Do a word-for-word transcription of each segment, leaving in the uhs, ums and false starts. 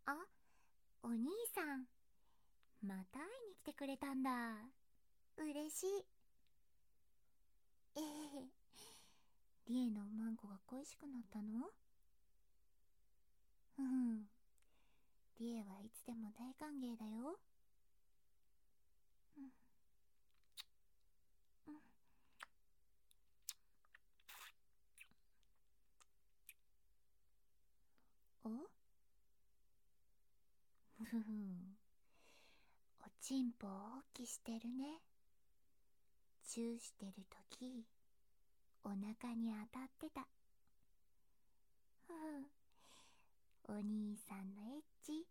あ、お兄さん、また会いに来てくれたんだ。嬉しい。ええ、リエのマンゴが恋しくなったの？うん。リエはいつでも大歓迎だよ。うん。うん。おふふん。おちんぽを大きしてるね。チューしてるとき、お腹に当たってた。ふふ。お兄さんのエッチ。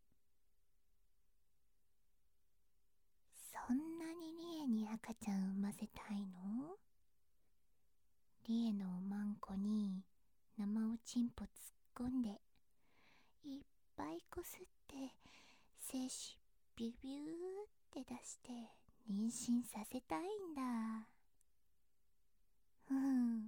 そんなにリエに赤ちゃん産ませたいの？リエのおまんこに生おちんぽ突っ込んでいっぱいこすって精子ビュビューって出して妊娠させたいんだ。うん、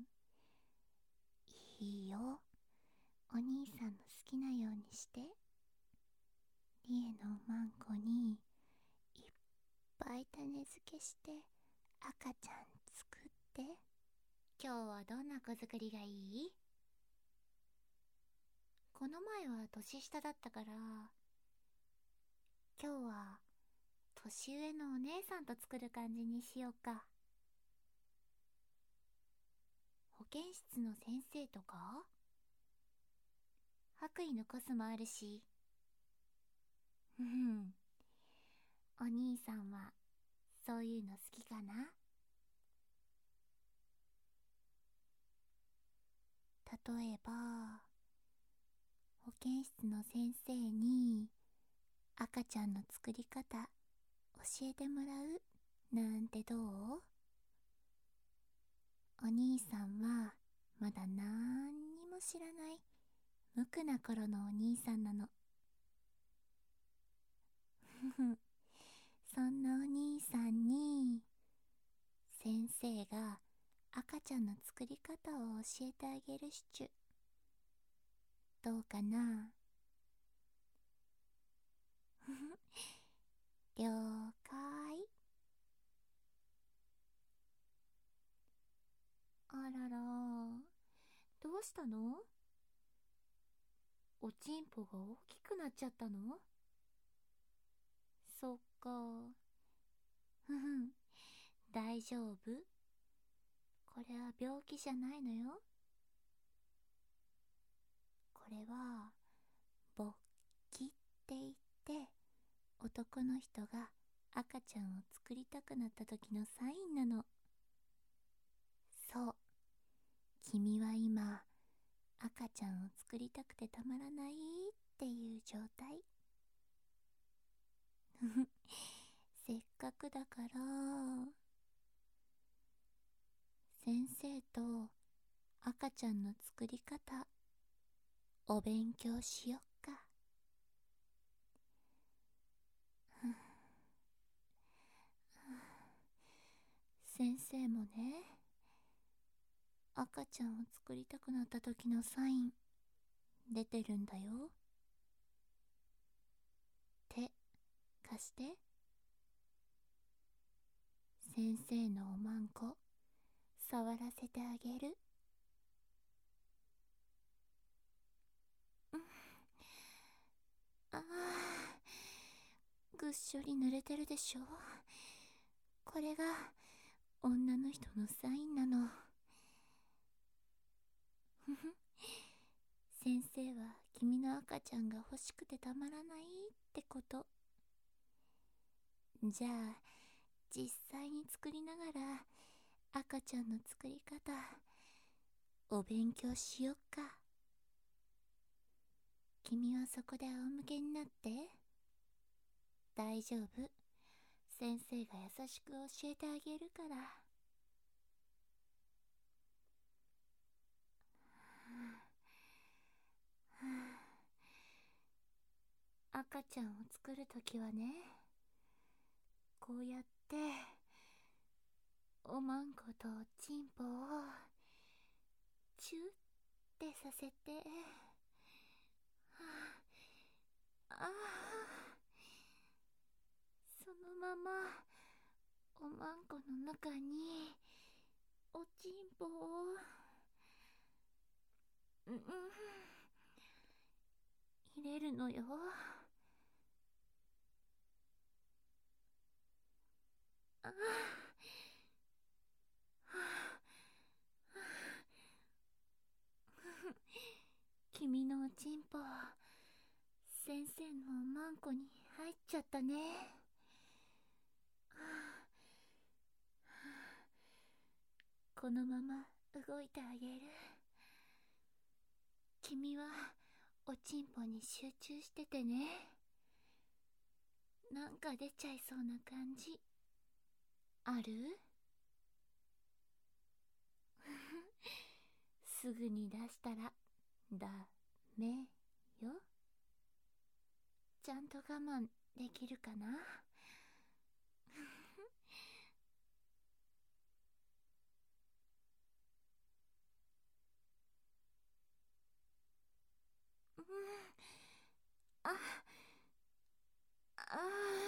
いいよ。お兄さんの好きなようにして。リエのおまんこにいっぱい種付けして赤ちゃん作って。今日はどんな子作りがいい？この前は年下だったから、今日は年上のお姉さんと作る感じにしようか。保健室の先生とか白衣のコスもあるし。ふん。お兄さんはそういうの好きかな？例えば保健室の先生に赤ちゃんの作り方教えてもらうなんてどう？お兄さんはまだなんにも知らない無垢な頃のお兄さんなの。ふふ。そんなお兄さんに先生が赤ちゃんの作り方を教えてあげるシチュ。どうかな？ふふ。了解。あらら、どうしたの？おちんぽが大きくなっちゃったの？そっか。ふふん。大丈夫？これは病気じゃないのよ。これは勃起って言って、男の人が赤ちゃんを作りたくなった時のサインなの。そう。君は今赤ちゃんを作りたくてたまらないっていう状態。ふふ。せっかくだから先生と赤ちゃんの作り方お勉強しよっか。ふん。先生もね、赤ちゃんを作りたくなった時のサイン出てるんだよ。手貸して。先生のおまんこ触らせてあげる。うん。ああ、ぐっしょり濡れてるでしょ。これが女の人のサインなの。ふふ。先生は君の赤ちゃんが欲しくてたまらないってこと。じゃあ実際に作りながら赤ちゃんの作り方お勉強しよっか。君はそこで仰向けになって。大丈夫。先生が優しく教えてあげるから。赤ちゃんを作るときはね、こうやっておまんことおちんぽをチュってさせて、はあ、 ああ、そのままおまんこの中におちんぽをうん入れるのよ。ああ、君のおちんぽ先生のおまんこに入っちゃったね。このまま動いてあげる。君はおちんぽに集中しててね。なんか出ちゃいそうな感じある？すぐに出したらダメよ。ちゃんと我慢できるかな？うん、あ、あ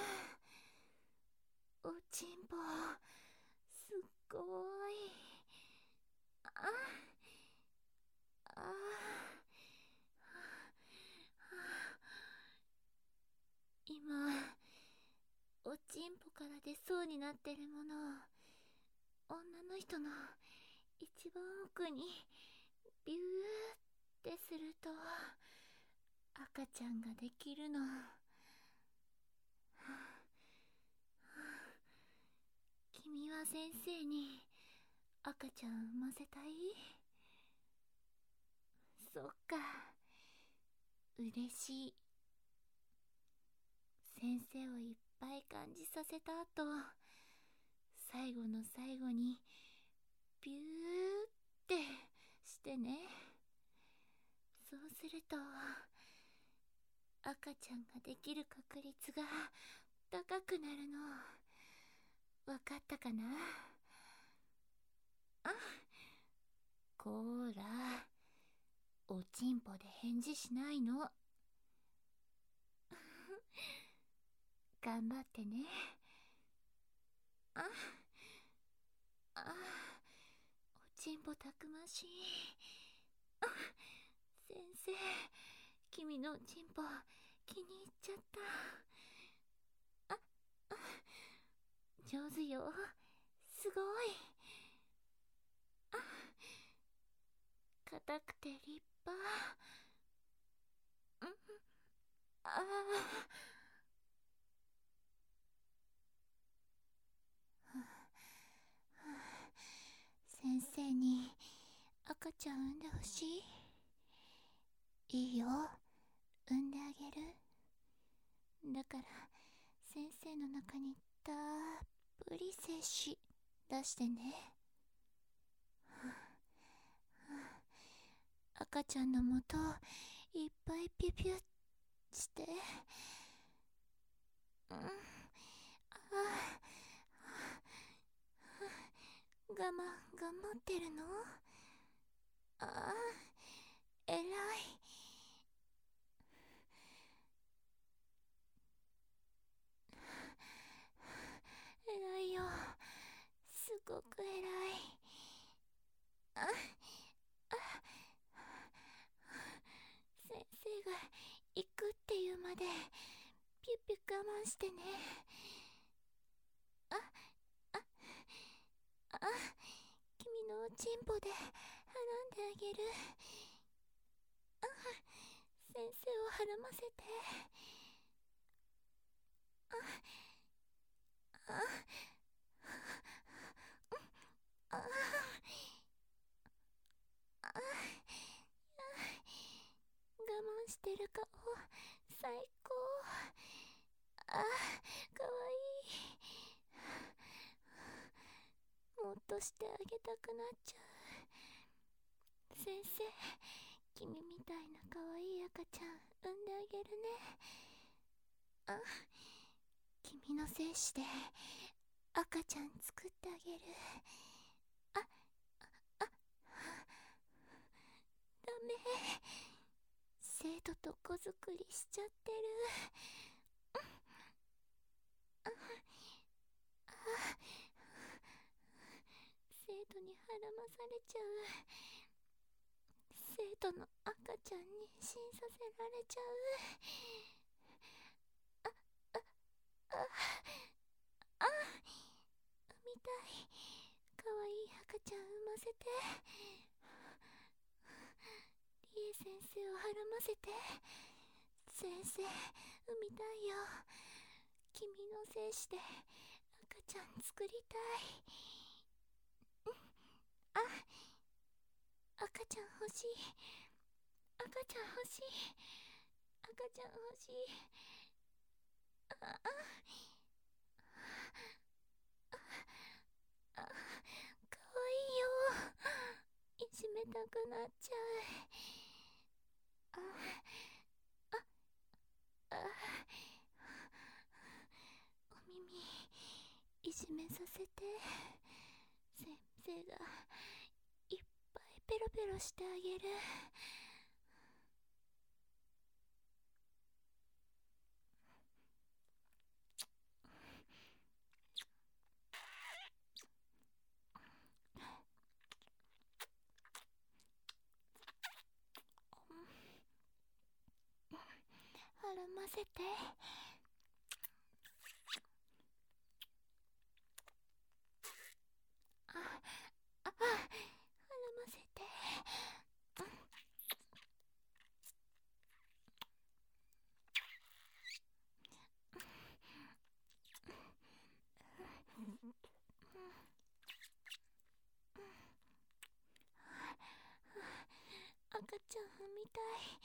ー、おちんぽすっごい。ああ今おちんぽから出そうになってるものを女の人の一番奥にビューってすると赤ちゃんができるの。君は先生に赤ちゃん産ませたい？そっか、嬉しい。先生をいっぱい感じさせた後、最後の最後にビューってしてね。そうすると赤ちゃんができる確率が高くなるの。わかったかな？あ、こーら、おちんぽで返事しないの。頑張ってね。あ、あ、おちんぽたくましい。あ、先生、君のおちんぽ気に入っちゃった。あ、あ、上手よ。すごい。あ、硬くて立派。うん、ああ。先生に赤ちゃん産んでほしい？いいよ、産んであげる。だから先生の中にたっぷり精子出してね。赤ちゃんのもといっぱいピュピュして。うん、ああ、我慢頑張ってるの？ああ、えらい。えらいよ、すごくえらい。あ、あ、先生が行くっていうまでピュピュ我慢してね。あ、あ、あ、君のおちんぽではらんであげる。あ、先生をはらませて。あ、あ、あ、あ、あ、我慢してる顔最高。あ、かわいい。もっとしてあげたくなっちゃう。先生、君みたいなかわいい赤ちゃん産んであげるね。あ、君の精子で赤ちゃん作ってあげる。あ、あ、ダメ。生徒と子作りしちゃってる。ああ生徒にはらまされちゃう。生徒の赤ちゃんに妊娠させられちゃう。ああああ産みたい。かわいい赤ちゃん産ませて。リエ先生をはらませて。先生産みたいよ。君の精子で赤ちゃん作りたい。あ赤ちゃん欲しい。赤ちゃん欲しい。赤ちゃん欲しい。あああかわいいよ。いじめたくなっちゃう。あああお耳いじめさせて。先生がいっぱいペロペロしてあげる。はらませて。ああはらませて。赤ちゃん産みたい。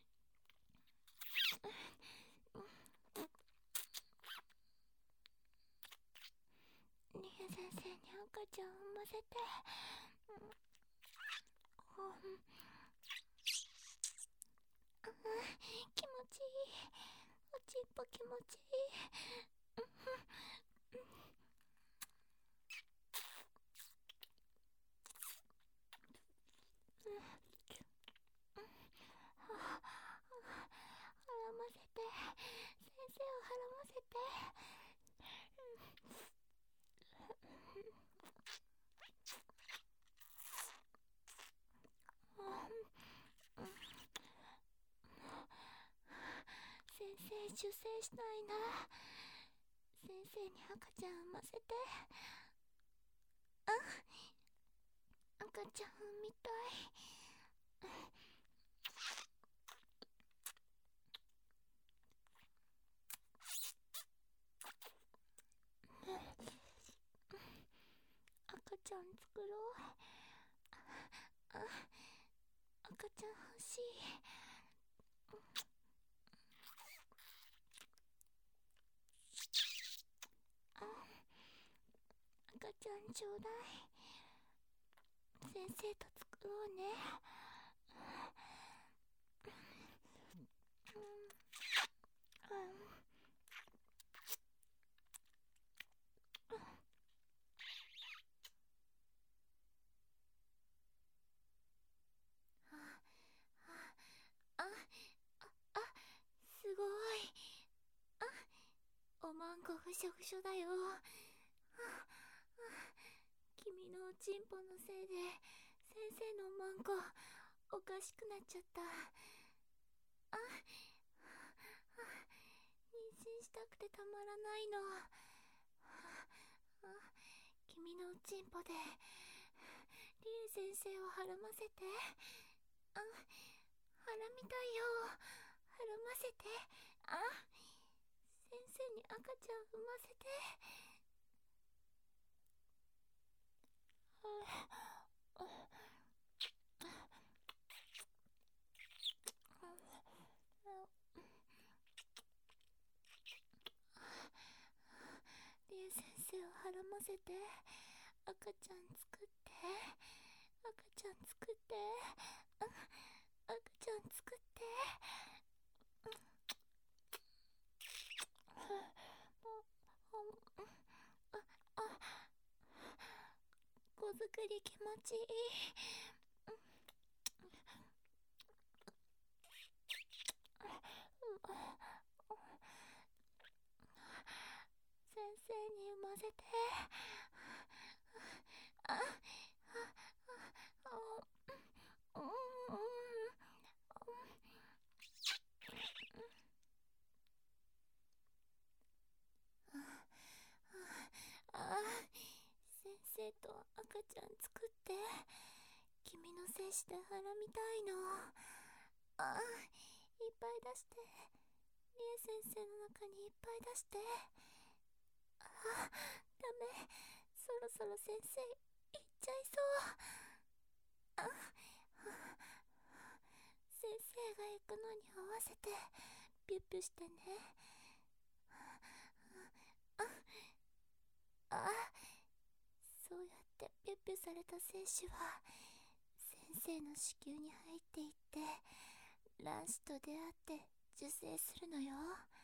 リエ先生に赤ちゃん産ませて。うん、気持ちいい。おちんぽ気持ちいい。はらませて。先生をはらませて。先生受精したいな。先生に赤ちゃん産ませて。あ赤ちゃん産みたい。赤ちゃん作ろう。あ赤ちゃん欲しい。あ赤ちゃんちょうだい。先生と作ろうね。うんうんあああすごい。あおまんこぐしょぐしょだよ。君のおちんぽのせいで先生のおまんこおかしくなっちゃった。あ妊娠したくてたまらないの。あ君のおちんぽでリエ先生をはらませて。あはらみたいよ。はらませて。あ先生に赤ちゃん産ませて。リエ先生をはらませて。赤ちゃん作って。赤ちゃん作って。赤ちゃん作って。子作り気持ちいい。あぱい出して。りえ先生の中にいっぱい出して。あ、ダメ。そろそろ先生行っちゃいそう。あ、先生が行くのに合わせてピュッピュしてね。ああ、そうやってピュッピュされた精子は先生の子宮に入っていって卵子と出会って受精するのよ。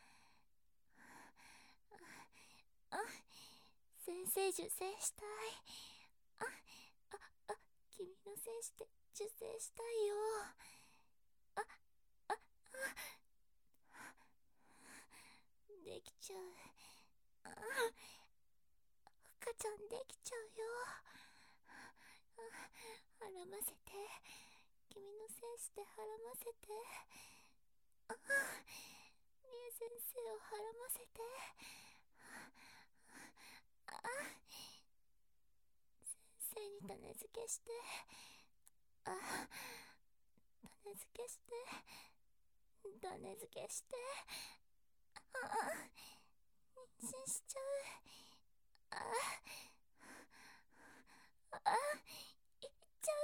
あ、先生受精したい。あああ、君の精子で受精したいよ。あああ、できちゃう。あ、赤ちゃんできちゃうよ。あ、はらませて。君の精子ではらませて。あ、りえ先生をはらませて。あ、先生に種付けして。あ、種付けして。種付けして。あ、妊娠しちゃう。ああ、いっちゃう。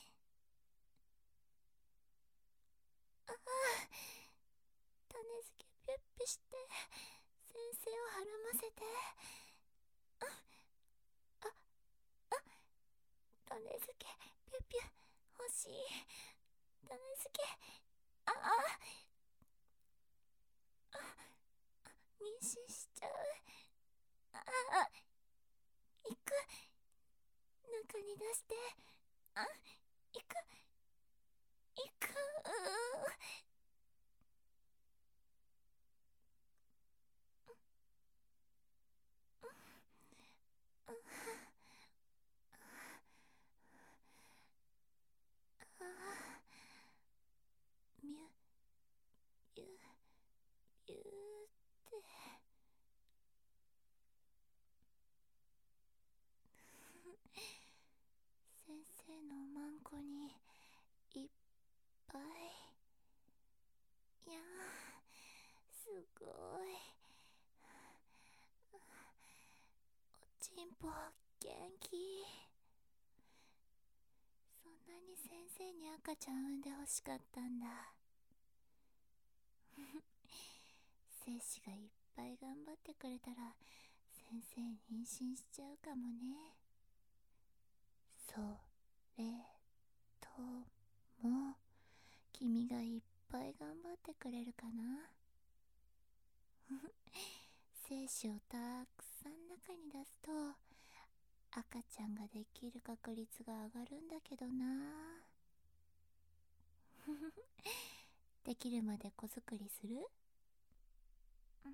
あ、種付けピュッピュして先生をはらませて。あああ、種付けピュッピュ欲しい。種付け。あああ、妊娠しちゃう。ああ、行く。中に出して。あ、行く行く。うー、あ、みゅゆゆって。先生のおまんこにいっぱい。いやー、すごい。おちんぽ元気。そんなに先生に赤ちゃん産んでほしかったんだ。精子がいっぱい頑張ってくれたら先生妊娠しちゃうかもね。それとも君がいっぱい頑張ってくれるかな。精子をたくさん中に出すと赤ちゃんができる確率が上がるんだけどな。できるまで子作りする？うーん。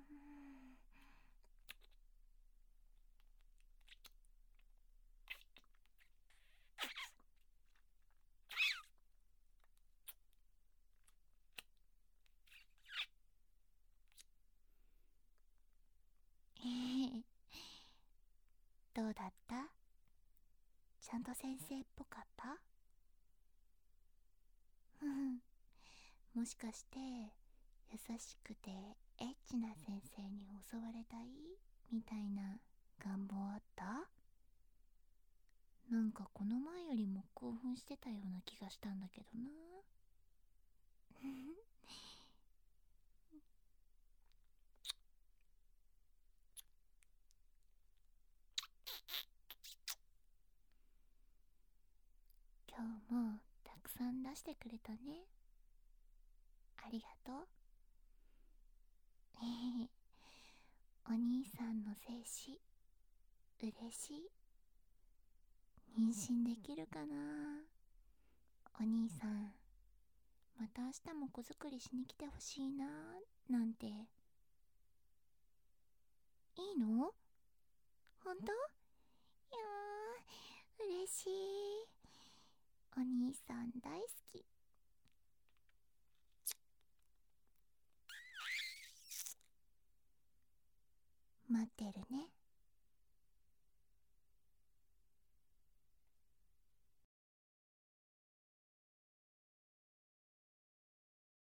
どうだった？ちゃんと先生っぽかった？ふん。もしかして優しくてエッチな先生に襲われたいみたいな願望あった？なんかこの前よりも興奮してたような気がしたんだけどな。今日もたくさん出してくれたね。ありがとう。お兄さんの精子嬉しい。妊娠できるかな。お兄さんまた明日も子作りしに来てほしいななんて。いいの？ほんと？いやー嬉しい。お兄さん大好き。待ってるね。